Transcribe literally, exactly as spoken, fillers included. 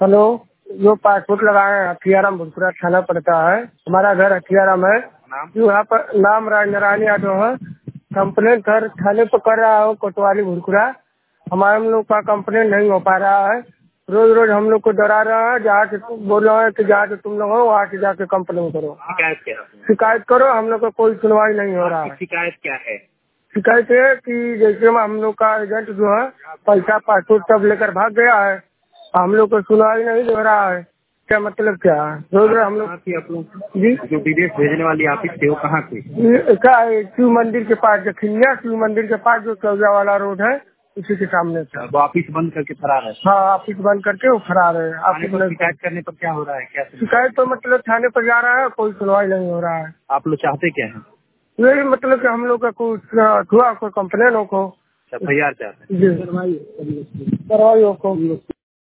Hello, जो passport लगाए हैं हथियाराम भुरपुरा थाना पड़ता है। हमारा घर हथियाराम है। जो यहाँ पर नाम नारायण यादव है। कंप्लेंट सर थाने पर कर रहा हूँ कोतवाली भुरपुरा। हमारे हम लोग का कंप्लेंट नहीं हो पा रहा है। रोज रोज हम लोग को डरा रहा है। जहाँ से बोल रहे हैं कि जहाँ से तुम लोग हो वहाँ से जाके कंप्लेंट करो, शिकायत क्या है? शिकायत करो। हम लोग का कोई सुनवाई नहीं हो रहा है। शिकायत क्या है? शिकायत है कि जैसे हम लोग का एजेंट जो है पैसा पासपोर्ट सब लेकर भाग गया है। हम लोग को सुनवाई नहीं हो रहा है। क्या मतलब क्या है? रोज रोज हम लोग आप लोग जी जो विदेश भेजने वाली ऑफिस थे वो कहाँ थे? ये क्या है, शिव मंदिर के पास जो खिलिया शिव मंदिर के पास जो चौजा वाला रोड है उसी के सामने था। वो ऑफिस बंद करके फरार है? हाँ, ऑफिस बंद करके वो फरार है। थाने ऑफिस पर में शिकायत करने पर क्या हो रहा है? क्या शिकायत तो मतलब थाने पर जा रहा है, कोई सुनवाई नहीं हो रहा है। आप लोग चाहते क्या हैं? यही मतलब कि हम लोग का कुछ हुआ, कोई कंप्लेन हो को एफ आई आर चाहते हैं? जी करवाई हो को